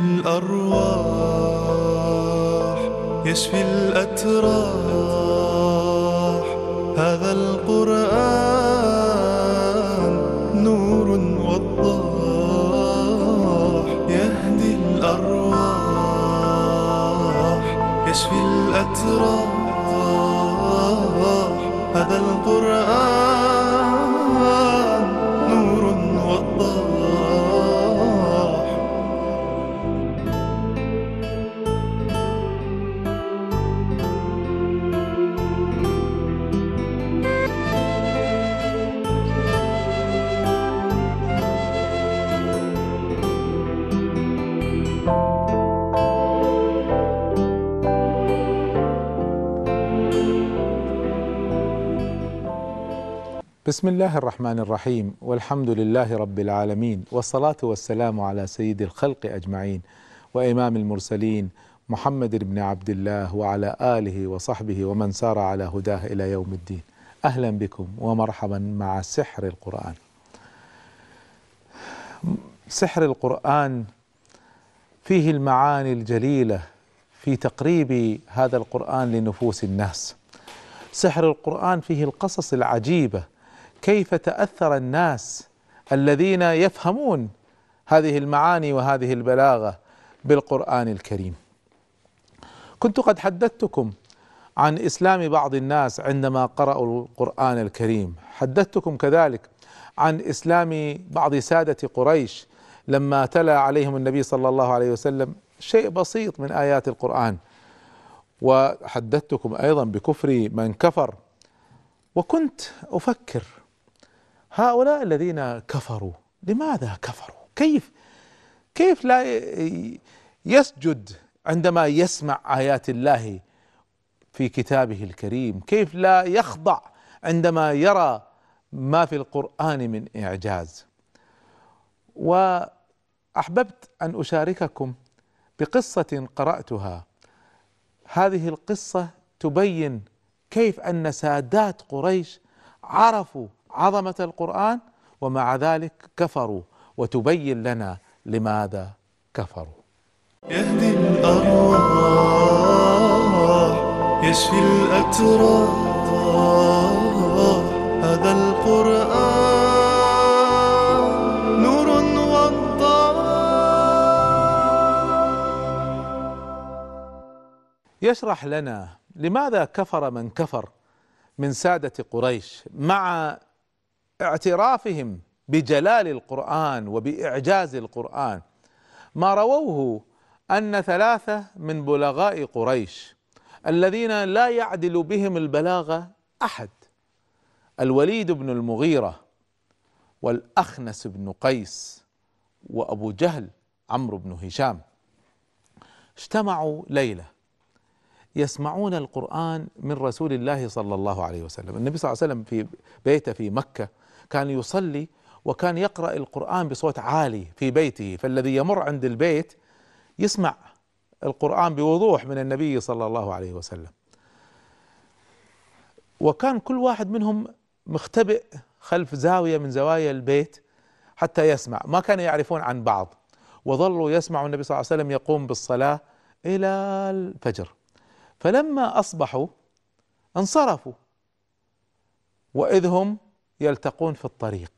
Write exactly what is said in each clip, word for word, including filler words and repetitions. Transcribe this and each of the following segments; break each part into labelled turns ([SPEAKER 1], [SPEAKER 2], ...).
[SPEAKER 1] الأرواح يشفي الأتراح. هذا القرآن نور وضاح يهدي الأرواح يشفي الأتراح. هذا القرآن نور وضاح.
[SPEAKER 2] بسم الله الرحمن الرحيم، والحمد لله رب العالمين، والصلاة والسلام على سيد الخلق أجمعين وإمام المرسلين محمد بن عبد الله وعلى آله وصحبه ومن سار على هداه إلى يوم الدين. أهلا بكم ومرحبا مع سحر القرآن. سحر القرآن فيه المعاني الجليلة في تقريب هذا القرآن لنفوس الناس. سحر القرآن فيه القصص العجيبة، كيف تأثر الناس الذين يفهمون هذه المعاني وهذه البلاغة بالقرآن الكريم. كنت قد حدثتكم عن إسلام بعض الناس عندما قرأوا القرآن الكريم، حدثتكم كذلك عن إسلام بعض سادة قريش لما تلا عليهم النبي صلى الله عليه وسلم شيء بسيط من آيات القرآن، وحدثتكم أيضا بكفر من كفر. وكنت أفكر هؤلاء الذين كفروا لماذا كفروا؟ كيف كيف لا يسجد عندما يسمع آيات الله في كتابه الكريم؟ كيف لا يخضع عندما يرى ما في القرآن من إعجاز؟ وأحببت أن أشارككم بقصة قرأتها. هذه القصة تبين كيف أن سادات قريش عرفوا عظمة القرآن ومع ذلك كفروا، وتبين لنا لماذا كفروا.
[SPEAKER 1] يهدي الأرواح يشفي الأتراح. هذا القرآن نور وضاح.
[SPEAKER 2] يشرح لنا لماذا كفر من كفر من سادة قريش مع اعترافهم بجلال القرآن وبإعجاز القرآن. ما رووه أن ثلاثة من بلغاء قريش الذين لا يعدل بهم البلاغة أحد، الوليد بن المغيرة والأخنس بن قيس وأبو جهل عمرو بن هشام، اجتمعوا ليلة يسمعون القرآن من رسول الله صلى الله عليه وسلم. النبي صلى الله عليه وسلم في بيته في مكة كان يصلي وكان يقرأ القرآن بصوت عالي في بيته، فالذي يمر عند البيت يسمع القرآن بوضوح من النبي صلى الله عليه وسلم. وكان كل واحد منهم مختبئ خلف زاوية من زوايا البيت حتى يسمع، ما كانوا يعرفون عن بعض. وظلوا يسمعوا النبي صلى الله عليه وسلم يقوم بالصلاة إلى الفجر، فلما أصبحوا انصرفوا وإذ هم يلتقون في الطريق،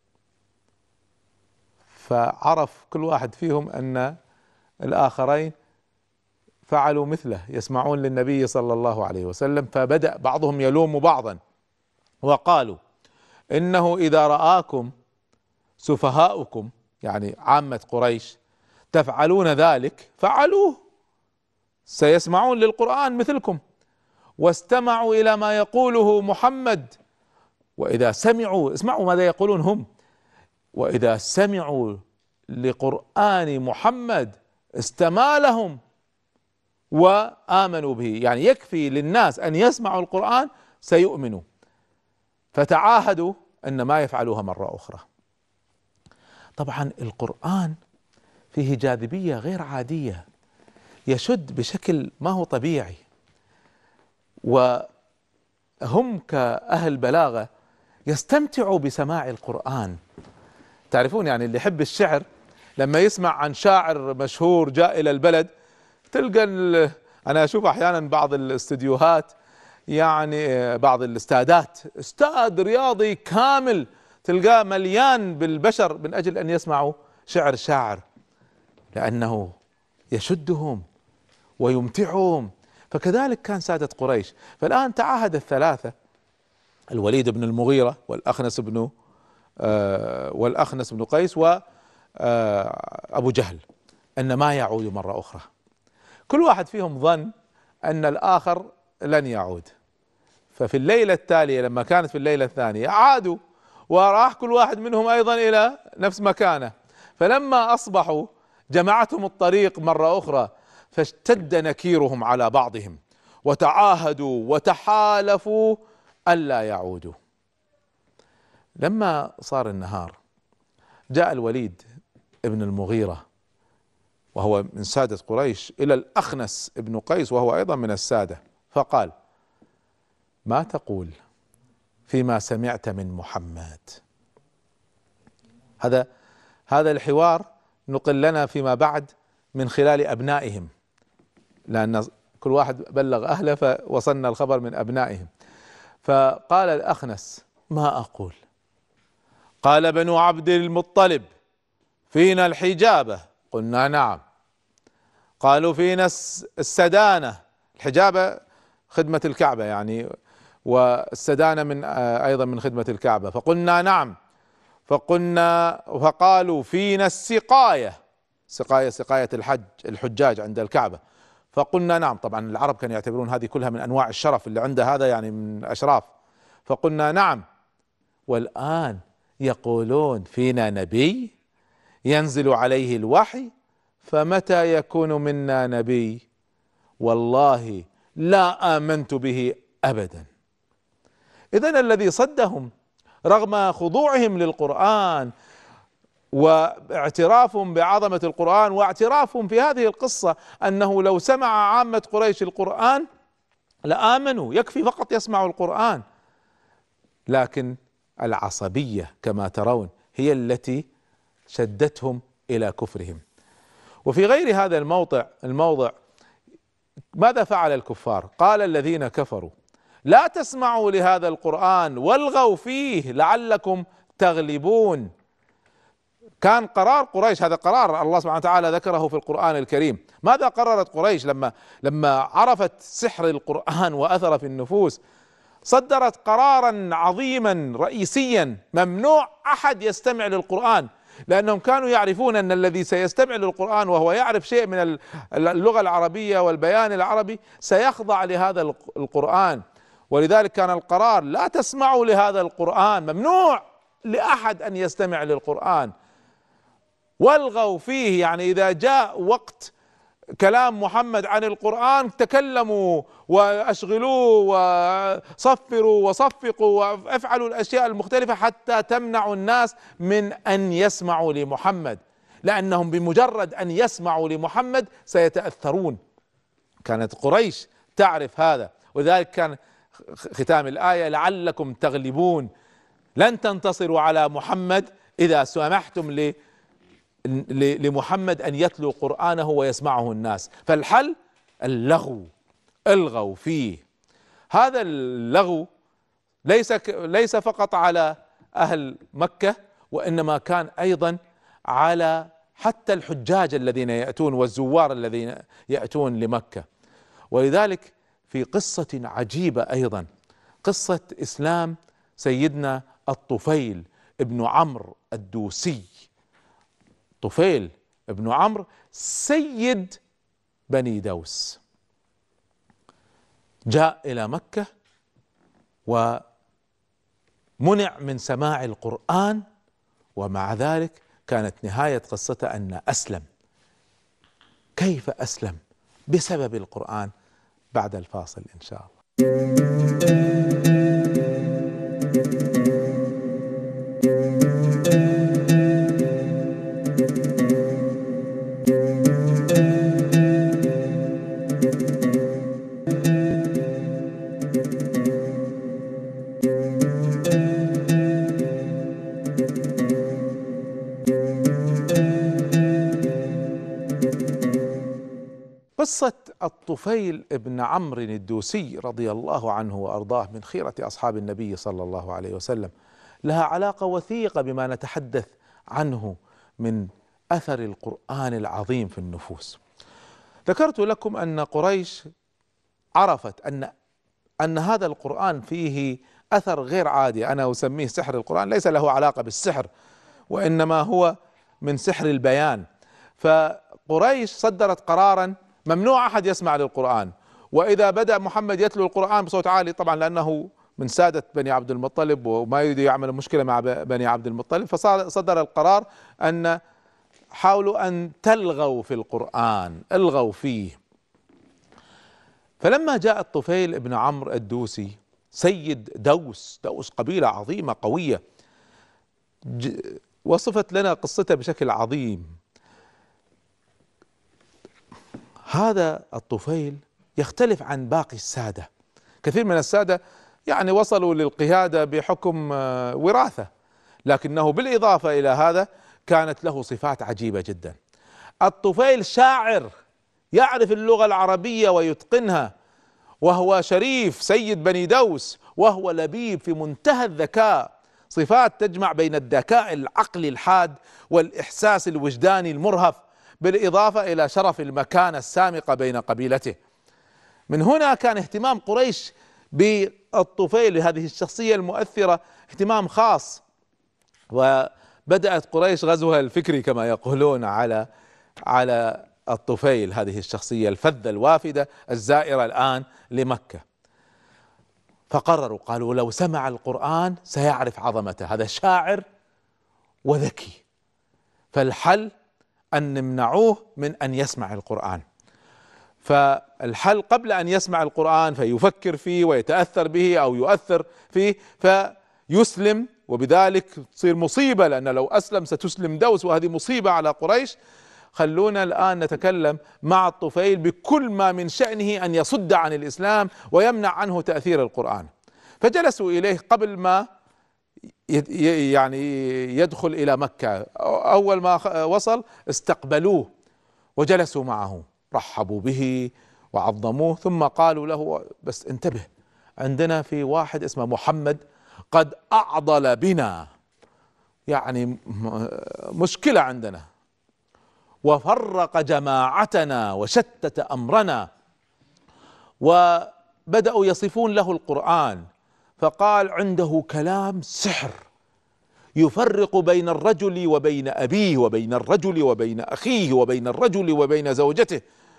[SPEAKER 2] فعرف كل واحد فيهم أن الآخرين فعلوا مثله، يسمعون للنبي صلى الله عليه وسلم. فبدأ بعضهم يلوم بعضا وقالوا إنه إذا رآكم سفهاؤكم، يعني عامة قريش، تفعلون ذلك فعلوه، سيسمعون للقرآن مثلكم واستمعوا إلى ما يقوله محمد. وإذا سمعوا، اسمعوا ماذا يقولون هم، وإذا سمعوا لقرآن محمد استمالهم وآمنوا به، يعني يكفي للناس أن يسمعوا القرآن سيؤمنوا. فتعاهدوا أن ما يفعلوها مرة أخرى. طبعا القرآن فيه جاذبية غير عادية، يشد بشكل ما هو طبيعي، وهم كأهل بلاغة يستمتعوا بسماع القرآن. تعرفون يعني اللي يحب الشعر لما يسمع عن شاعر مشهور جاء إلى البلد، تلقى أنا أشوف أحيانا بعض الاستديوهات، يعني بعض الاستادات، استاد رياضي كامل تلقاه مليان بالبشر من أجل أن يسمعوا شعر شاعر، لأنه يشدهم ويمتعهم. فكذلك كان سادة قريش. فالآن تعاهد الثلاثة، الوليد بن المغيرة والأخنس بن آه والأخنس بن قيس وأبو جهل، أن ما يعود مرة أخرى. كل واحد فيهم ظن أن الآخر لن يعود، ففي الليلة التالية لما كانت في الليلة الثانية عادوا، وراح كل واحد منهم أيضا إلى نفس مكانه. فلما أصبحوا جمعتهم الطريق مرة أخرى، فاشتد نكيرهم على بعضهم، وتعاهدوا وتحالفوا ألا يعودوا. لما صار النهار جاء الوليد ابن المغيرة وهو من سادة قريش إلى الأخنس ابن قيس وهو أيضا من السادة، فقال: ما تقول فيما سمعت من محمد؟ هذا هذا الحوار نقل لنا فيما بعد من خلال أبنائهم، لأن كل واحد بلغ أهله فوصلنا الخبر من أبنائهم. فقال الأخنس: ما أقول؟ قال: بنو عبد المطلب فينا الحجابة. قلنا: نعم. قالوا: فينا السدانة. الحجابة خدمة الكعبة يعني، والسدانة من أيضا من خدمة الكعبة. فقلنا: نعم. فقلنا فقالوا: فينا السقاية. سقاية سقاية الحج الحجاج عند الكعبة. فقلنا: نعم. طبعا العرب كانوا يعتبرون هذه كلها من أنواع الشرف، اللي عنده هذا يعني من أشراف. فقلنا: نعم. والآن يقولون فينا نبي ينزل عليه الوحي، فمتى يكون منا نبي؟ والله لا آمنت به أبدا. إذن الذي صدهم رغم خضوعهم للقرآن واعترافهم بعظمة القرآن، واعترافهم في هذه القصة أنه لو سمع عامة قريش القرآن لآمنوا، يكفي فقط يسمعوا القرآن، لكن العصبية كما ترون هي التي شدتهم إلى كفرهم. وفي غير هذا الموضع الموضع ماذا فعل الكفار؟ قال الذين كفروا: لا تسمعوا لهذا القرآن والغوا فيه لعلكم تغلبون. كان قرار قريش، هذا قرار الله سبحانه وتعالى ذكره في القرآن الكريم. ماذا قررت قريش لما لما عرفت سحر القرآن وأثر في النفوس؟ صدرت قرارا عظيما رئيسيا: ممنوع أحد يستمع للقرآن، لأنهم كانوا يعرفون أن الذي سيستمع للقرآن وهو يعرف شيء من اللغة العربية والبيان العربي سيخضع لهذا القرآن. ولذلك كان القرار: لا تسمعوا لهذا القرآن، ممنوع لأحد أن يستمع للقرآن. والغوا فيه، يعني إذا جاء وقت كلام محمد عن القرآن تكلموا وأشغلوه وصفروا وصفقوا وافعلوا الأشياء المختلفة حتى تمنعوا الناس من أن يسمعوا لمحمد، لأنهم بمجرد أن يسمعوا لمحمد سيتأثرون. كانت قريش تعرف هذا، ولذلك كان ختام الآية: لعلكم تغلبون، لن تنتصروا على محمد إذا سمحتم ل لمحمد أن يتلو قرآنه ويسمعه الناس. فالحل اللغو، الغوا فيه. هذا اللغو ليس ليس فقط على أهل مكة، وإنما كان أيضا على حتى الحجاج الذين يأتون والزوار الذين يأتون لمكة. ولذلك في قصة عجيبة أيضا، قصة إسلام سيدنا الطفيل ابن عمرو الدوسي. طفيل ابن عمرو سيد بني دوس، جاء إلى مكة ومنع من سماع القرآن، ومع ذلك كانت نهاية قصته أن أسلم. كيف أسلم؟ بسبب القرآن. بعد الفاصل إن شاء الله. قصة الطفيل بن عمرو الدوسي رضي الله عنه وأرضاه من خيرة أصحاب النبي صلى الله عليه وسلم لها علاقة وثيقة بما نتحدث عنه من أثر القرآن العظيم في النفوس. ذكرت لكم أن قريش عرفت أن أن هذا القرآن فيه أثر غير عادي، أنا أسميه سحر القرآن، ليس له علاقة بالسحر وإنما هو من سحر البيان. فقريش صدرت قرارا ممنوع أحد يسمع للقرآن، وإذا بدأ محمد يتلو القرآن بصوت عالي، طبعا لأنه من سادة بني عبد المطلب وما يريد يعمل مشكلة مع بني عبد المطلب، فصدر القرار أن حاولوا أن تلغوا في القرآن، الغوا فيه. فلما جاء الطفيل بن عمرو الدوسي سيد دوس، دوس قبيلة عظيمة قوية، وصفت لنا قصته بشكل عظيم. هذا الطفيل يختلف عن باقي السادة. كثير من السادة يعني وصلوا للقيادة بحكم وراثة، لكنه بالإضافة إلى هذا كانت له صفات عجيبة جدا. الطفيل شاعر يعرف اللغة العربية ويتقنها، وهو شريف سيد بني دوس، وهو لبيب في منتهى الذكاء، صفات تجمع بين الذكاء العقلي الحاد والإحساس الوجداني المرهف، بالإضافة إلى شرف المكانة السامقة بين قبيلته. من هنا كان اهتمام قريش بالطفيل هذه الشخصية المؤثرة اهتمام خاص، وبدأت قريش غزوها الفكري كما يقولون على على الطفيل، هذه الشخصية الفذة الوافدة الزائرة الآن لمكة. فقرروا قالوا لو سمع القرآن سيعرف عظمته، هذا شاعر وذكي، فالحل أن نمنعوه من أن يسمع القرآن. فالحل قبل أن يسمع القرآن فيفكر فيه ويتأثر به أو يؤثر فيه فيسلم، وبذلك تصير مصيبة، لأن لو أسلم ستسلم دوس وهذه مصيبة على قريش. خلونا الآن نتكلم مع الطفيل بكل ما من شأنه أن يصد عن الإسلام ويمنع عنه تأثير القرآن. فجلسوا إليه قبل ما يعني يدخل إلى مكة. أول ما وصل استقبلوه وجلسوا معه، رحبوا به وعظموه، ثم قالوا له بس انتبه، عندنا في واحد اسمه محمد قد أعضل بنا، يعني مشكلة عندنا، وفرق جماعتنا وشتت أمرنا. وبدأوا يصفون له القرآن، فقال عنده كلام سحر يفرق بين الرجل وبين أبيه وبين الرجل وبين أخيه وبين الرجل وبين زوجته.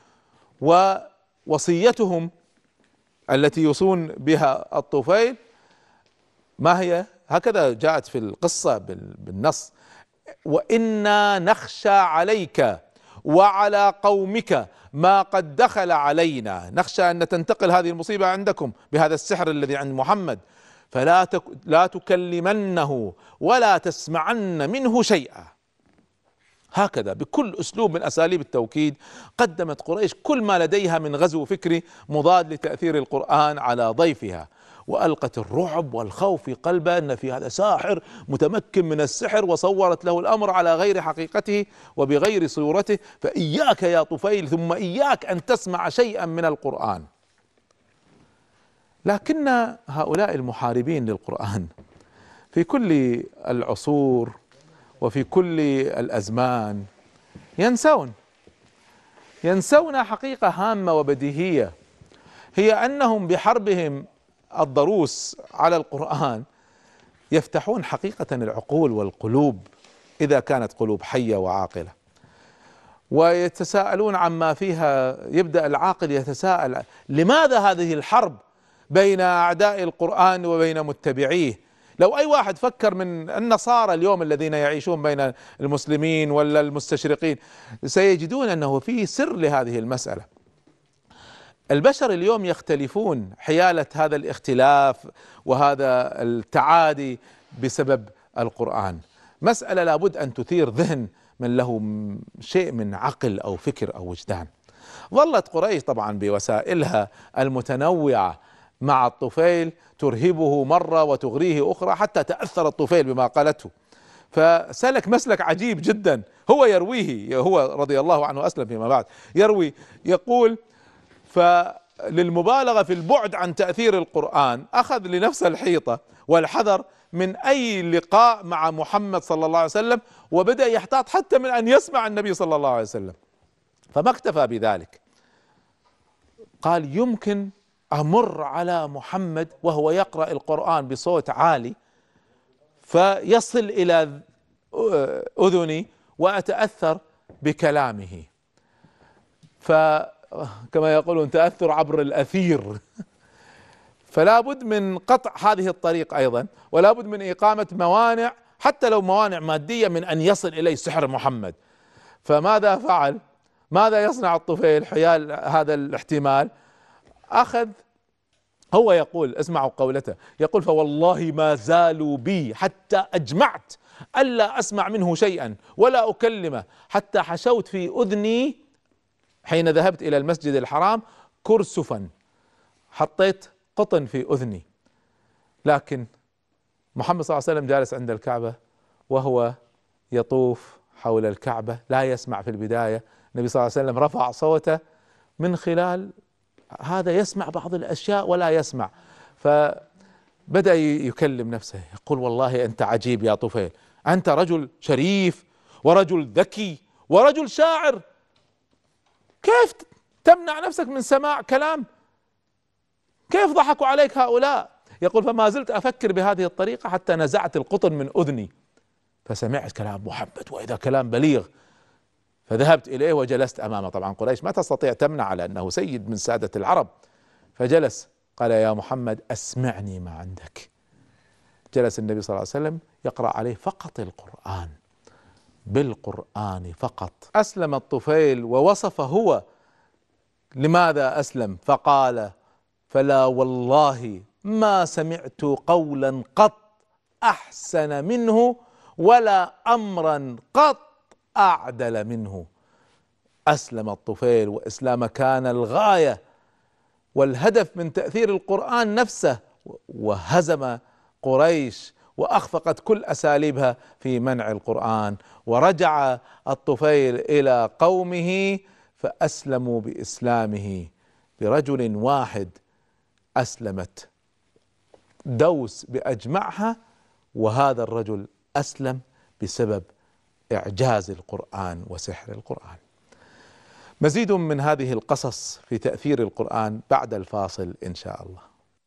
[SPEAKER 2] ووصيتهم التي يوصون بها الطفيل ما هي؟ هكذا جاءت في القصة بالنص: وإنا نخشى عليك وعلى قومك ما قد دخل علينا، نخشى أن تنتقل هذه المصيبة عندكم بهذا السحر الذي عند محمد، فلا تك لا تكلمنه ولا تسمعن منه شيئا. هكذا بكل أسلوب من أساليب التوكيد قدمت قريش كل ما لديها من غزو فكري مضاد لتأثير القرآن على ضيفها، وألقت الرعب والخوف في قلبه أن في هذا ساحر متمكن من السحر، وصورت له الأمر على غير حقيقته وبغير صورته. فإياك يا طفيل ثم إياك أن تسمع شيئا من القرآن. لكن هؤلاء المحاربين للقرآن في كل العصور وفي كل الأزمان ينسون ينسون حقيقة هامة وبديهية، هي أنهم بحربهم الضروس على القرآن يفتحون حقيقة العقول والقلوب إذا كانت قلوب حية وعاقلة، ويتساءلون عما فيها. يبدأ العاقل يتساءل لماذا هذه الحرب بين أعداء القرآن وبين متبعيه؟ لو أي واحد فكر من النصارى اليوم الذين يعيشون بين المسلمين ولا المستشرقين سيجدون أنه في سر لهذه المسألة. البشر اليوم يختلفون حيالة هذا الاختلاف وهذا التعادي بسبب القرآن. مسألة لابد أن تثير ذهن من له شيء من عقل أو فكر أو وجدان. ظلت قريش طبعا بوسائلها المتنوعة مع الطفيل ترهبه مرة وتغريه أخرى، حتى تأثر الطفيل بما قالته، فسلك مسلك عجيب جدا، هو يرويه، هو رضي الله عنه أسلم فيما بعد، يروي يقول: فللمبالغة في البعد عن تأثير القرآن أخذ لنفسه الحيطة والحذر من أي لقاء مع محمد صلى الله عليه وسلم، وبدأ يحتاط حتى من أن يسمع النبي صلى الله عليه وسلم. فما اكتفى بذلك، قال: يمكن أمر على محمد وهو يقرأ القرآن بصوت عالي فيصل إلى أذني وأتأثر بكلامه، فكما يقولون تأثر عبر الأثير. فلا بد من قطع هذه الطريق أيضا، ولا بد من إقامة موانع، حتى لو موانع مادية، من أن يصل إليه سحر محمد. فماذا فعل؟ ماذا يصنع الطفيل حيال هذا الاحتمال؟ أخذ، هو يقول، اسمعوا قولته، يقول: فوالله ما زالوا بي حتى أجمعت ألا أسمع منه شيئا ولا أكلمه، حتى حشوت في أذني حين ذهبت إلى المسجد الحرام كرسفا، حطيت قطن في أذني. لكن محمد صلى الله عليه وسلم جالس عند الكعبة وهو يطوف حول الكعبة، لا يسمع في البداية. النبي صلى الله عليه وسلم رفع صوته من خلال هذا، يسمع بعض الأشياء ولا يسمع، فبدأ يكلم نفسه يقول: والله أنت عجيب يا طفيل، أنت رجل شريف ورجل ذكي ورجل شاعر، كيف تمنع نفسك من سماع كلام؟ كيف ضحكوا عليك هؤلاء؟ يقول: فما زلت أفكر بهذه الطريقة حتى نزعت القطن من أذني فسمعت كلام محمد، وإذا كلام بليغ، فذهبت إليه وجلست أمامه. طبعا قريش ما تستطيع تمنع على أنه سيد من سادة العرب، فجلس، قال: يا محمد أسمعني ما عندك. جلس النبي صلى الله عليه وسلم يقرأ عليه فقط القرآن، بالقرآن فقط. أسلم الطفيل ووصف هو لماذا أسلم، فقال: فلا والله ما سمعت قولا قط أحسن منه ولا أمرا قط أعدل منه. أسلم الطفيل، وإسلام كان الغاية والهدف من تأثير القرآن نفسه، وهزم قريش وأخفقت كل أساليبها في منع القرآن. ورجع الطفيل إلى قومه فأسلموا بإسلامه، برجل واحد أسلمت دوس بأجمعها، وهذا الرجل أسلم بسبب إعجاز القرآن وسحر القرآن. مزيد من هذه القصص في تأثير القرآن بعد الفاصل إن شاء الله.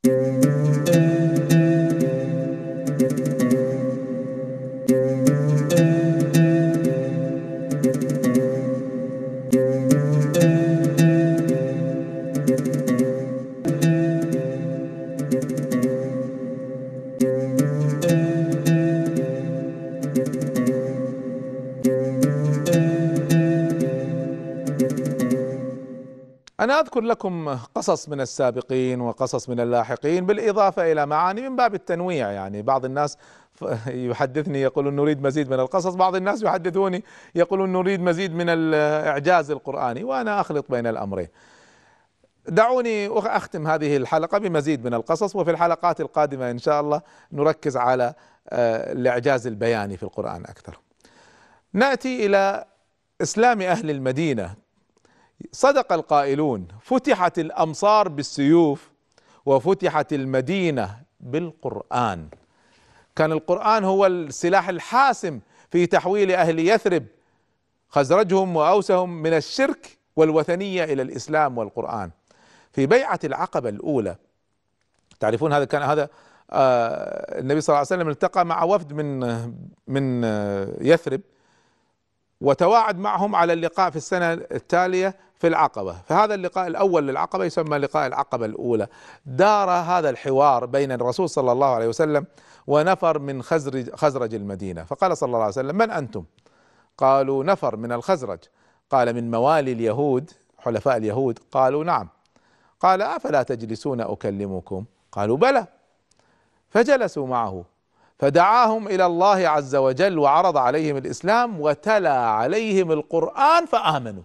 [SPEAKER 2] أنا أذكر لكم قصص من السابقين وقصص من اللاحقين، بالإضافة إلى معاني من باب التنويع. يعني بعض الناس يحدثني يقولون نريد مزيد من القصص، بعض الناس يحدثوني يقولون نريد مزيد من الإعجاز القرآني، وأنا أخلط بين الأمرين. دعوني أختم هذه الحلقة بمزيد من القصص، وفي الحلقات القادمة إن شاء الله نركز على الإعجاز البياني في القرآن أكثر. نأتي إلى إسلام أهل المدينة. صدق القائلون: فتحت الأمصار بالسيوف وفتحت المدينة بالقرآن. كان القرآن هو السلاح الحاسم في تحويل أهل يثرب، خزرجهم وأوسهم، من الشرك والوثنية إلى الإسلام والقرآن. في بيعة العقبة الأولى، تعرفون هذا كان هذا آه النبي صلى الله عليه وسلم التقى مع وفد من من يثرب، وتواعد معهم على اللقاء في السنة التالية في العقبة. فهذا اللقاء الأول للعقبة يسمى لقاء العقبة الأولى. دار هذا الحوار بين الرسول صلى الله عليه وسلم ونفر من خزرج, خزرج المدينة. فقال صلى الله عليه وسلم: من أنتم؟ قالوا: نفر من الخزرج. قال: من موالي اليهود، حلفاء اليهود؟ قالوا: نعم. قال: أفلا تجلسون أكلمكم؟ قالوا: بلى. فجلسوا معه، فدعاهم إلى الله عز وجل وعرض عليهم الإسلام وتلا عليهم القرآن فآمنوا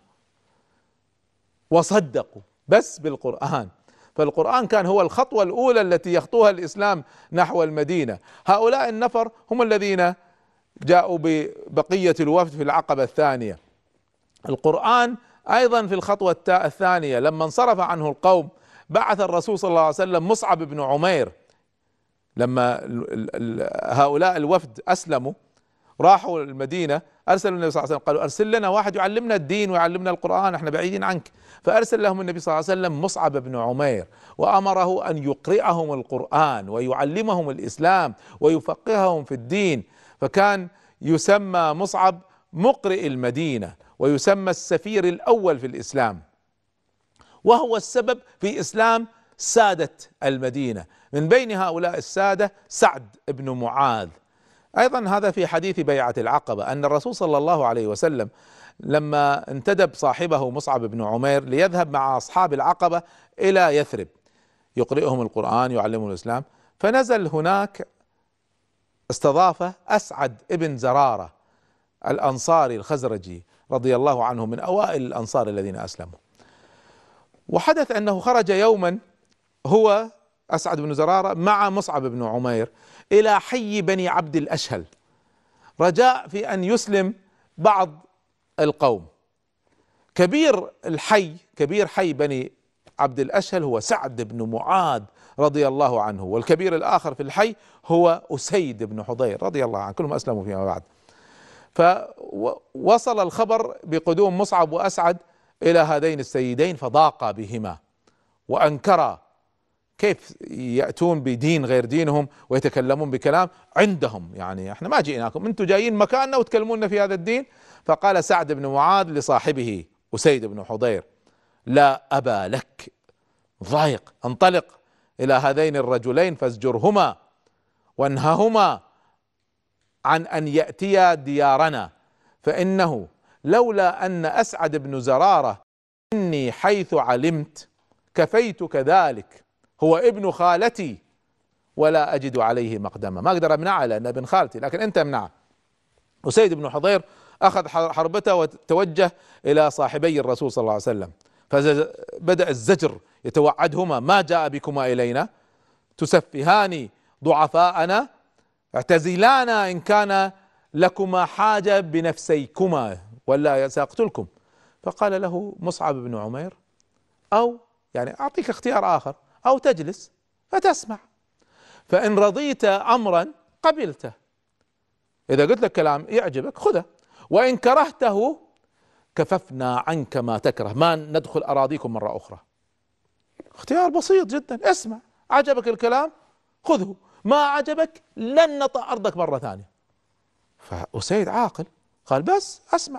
[SPEAKER 2] وصدقوا، بس بالقرآن. فالقرآن كان هو الخطوة الأولى التي يخطوها الإسلام نحو المدينة. هؤلاء النفر هم الذين جاءوا ببقية الوفد في العقبة الثانية. القرآن أيضا في الخطوة الثانية لما انصرف عنه القوم بعث الرسول صلى الله عليه وسلم مصعب بن عمير. لما هؤلاء الوفد أسلموا راحوا المدينة أرسلوا النبي صلى الله عليه وسلم، قالوا أرسل لنا واحد يعلمنا الدين ويعلمنا القرآن، احنا بعيدين عنك. فأرسل لهم النبي صلى الله عليه وسلم مصعب بن عمير وأمره أن يقرئهم القرآن ويعلمهم الإسلام ويفقههم في الدين. فكان يسمى مصعب مقرئ المدينة ويسمى السفير الأول في الإسلام، وهو السبب في إسلام سادة المدينة. من بين هؤلاء السادة سعد بن معاذ. أيضا هذا في حديث بيعة العقبة أن الرسول صلى الله عليه وسلم لما انتدب صاحبه مصعب بن عمير ليذهب مع أصحاب العقبة إلى يثرب يقرئهم القرآن يعلمهم الإسلام، فنزل هناك استضافه أسعد بن زرارة الأنصاري الخزرجي رضي الله عنه من أوائل الأنصار الذين أسلموا. وحدث أنه خرج يوما هو أسعد بن زرارة مع مصعب بن عمير إلى حي بني عبد الأشهل رجاء في أن يسلم بعض القوم. كبير الحي كبير حي بني عبد الأشهل هو سعد بن معاذ رضي الله عنه، والكبير الآخر في الحي هو أسيد بن حضير رضي الله عنه، كلهم أسلموا فيما بعد. فوصل الخبر بقدوم مصعب وأسعد إلى هذين السيدين فضاق بهما وأنكرا كيف يأتون بدين غير دينهم ويتكلمون بكلام عندهم، يعني احنا ما جئناكم، انتم جايين مكاننا وتكلمون في هذا الدين. فقال سعد بن معاذ لصاحبه أسيد بن حضير لا أبا لك، ضايق، انطلق إلى هذين الرجلين فازجرهما وانههما عن أن يأتيا ديارنا، فإنه لولا أن أسعد بن زرارة إني حيث علمت كفيت كذلك، هو ابن خالتي ولا أجد عليه مقدمة، ما أقدر أمنعه لأنه ابن خالتي لكن أنت امنعه. أسيد بن حضير أخذ حربته وتوجه إلى صاحبي الرسول صلى الله عليه وسلم، فبدأ الزجر يتوعدهما ما جاء بكما إلينا تسفهان ضعفاءنا اعتزلانا إن كان لكما حاجة بنفسيكما ولا سأقتلكم. فقال له مصعب بن عمير أو يعني أعطيك اختيار آخر، أو تجلس فتسمع، فإن رضيت أمرا قبلته، إذا قلت لك كلام يعجبك خذه، وإن كرهته كففنا عنك ما تكره، ما ندخل أراضيكم مرة أخرى. اختيار بسيط جدا، اسمع، عجبك الكلام خذه، ما عجبك لن نطأ أرضك مرة ثانية. فأسيد عاقل قال بس أسمع،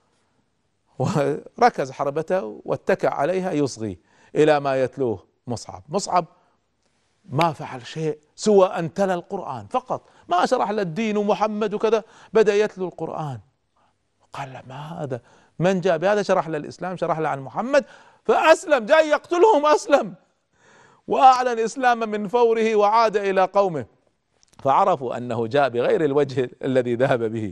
[SPEAKER 2] وركز حربته واتكأ عليها يصغي إلى ما يتلوه مصعب. مصعب ما فعل شيء سوى أن تلا القرآن فقط، ما شرح له الدين ومحمد وكذا، بدأ يتلو القرآن. قال له ما هذا، من جاء بهذا؟ شرح له الإسلام، شرح له عن محمد فأسلم، جاي يقتلهم أسلم وأعلن إسلام من فوره وعاد إلى قومه، فعرفوا أنه جاء بغير الوجه الذي ذهب به.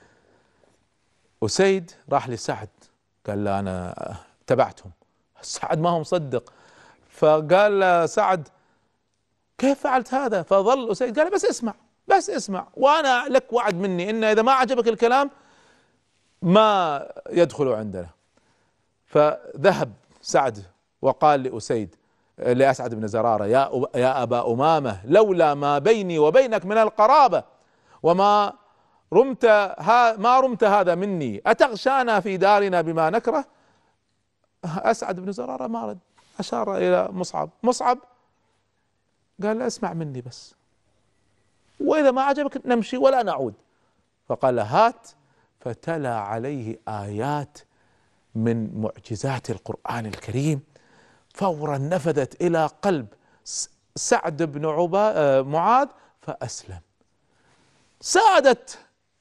[SPEAKER 2] أسيد راح لسعد قال له أنا تبعتهم، سعد ما هو مصدق، فقال له سعد كيف فعلت هذا؟ فظل أسيد قال بس اسمع بس اسمع، وأنا لك وعد مني إن إذا ما عجبك الكلام ما يدخلوا عندنا. فذهب سعد وقال لأسيد لأسعد بن زرارة يا يا أبا أمامة لولا ما بيني وبينك من القرابة وما رمت ها ما رمت هذا مني أتغشانا في دارنا بما نكره. أسعد بن زرارة ما رد، أشار إلى مصعب. مصعب قال لا اسمع مني بس، وإذا ما عجبك نمشي ولا نعود. فقال هات، فتلا عليه آيات من معجزات القرآن الكريم، فورا نفذت إلى قلب سعد بن عبا معاذ فأسلم. سادت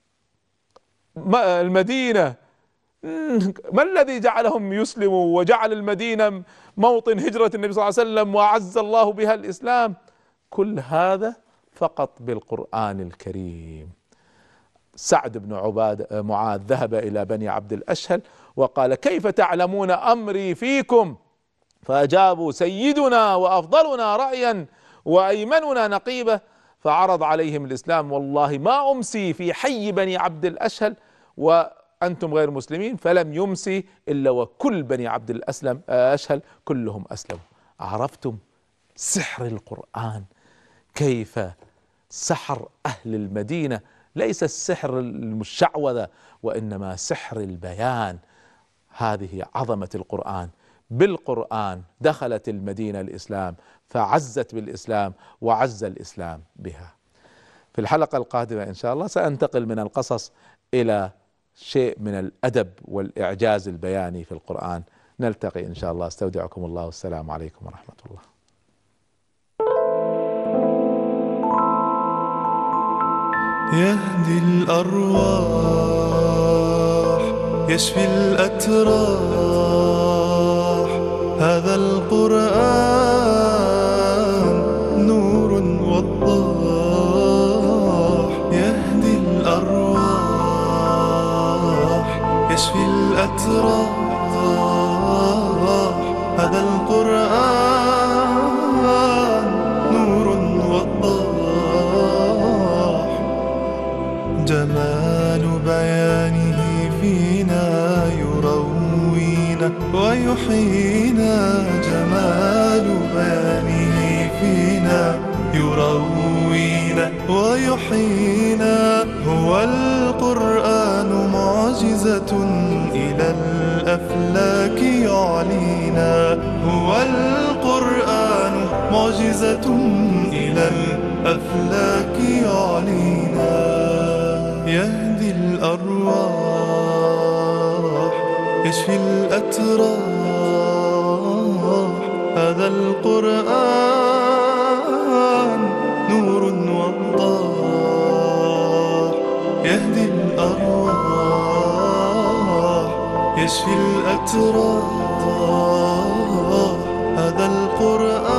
[SPEAKER 2] المدينة، ما الذي جعلهم يسلموا وجعل المدينة موطن هجرة النبي صلى الله عليه وسلم وأعز الله بها الإسلام؟ كل هذا فقط بالقرآن الكريم. سعد بن عباد معاذ ذهب إلى بني عبد الأشهل وقال كيف تعلمون أمري فيكم؟ فأجابوا سيدنا وأفضلنا رأيا وأيمننا نقيبة. فعرض عليهم الإسلام: والله ما أمسي في حي بني عبد الأشهل وأنتم غير مسلمين، فلم يمسي إلا وكل بني عبد الأسلم أشهل كلهم أسلموا. عرفتم سحر القرآن، كيف سحر أهل المدينة، ليس السحر المشعوذة وإنما سحر البيان. هذه عظمة القرآن. بالقرآن دخلت المدينة الإسلام، فعزت بالإسلام وعز الإسلام بها. في الحلقة القادمة إن شاء الله سأنتقل من القصص إلى شيء من الأدب والإعجاز البياني في القرآن. نلتقي إن شاء الله. استودعكم الله والسلام عليكم ورحمة الله.
[SPEAKER 1] يهدي الأرواح، يشفي الأتراح، هذا القرآن نور وضاح. يهدي الأرواح، يشفي الأتراح، هذا القرآن نور وضاح. جمال بيانه فينا يروينا ويحيينا، جمال بيانه فينا يروينا ويحيينا. هو القرآن معجزة إلى الأفلاك يعلينا، هو القرآن معجزة إلى الأفلاك يعلينا. يهدي الأرواح، يشفي الأتراح، هذا القرآن نور وضاح. يهدي الأرواح، يشفي الأتراح، هذا القرآن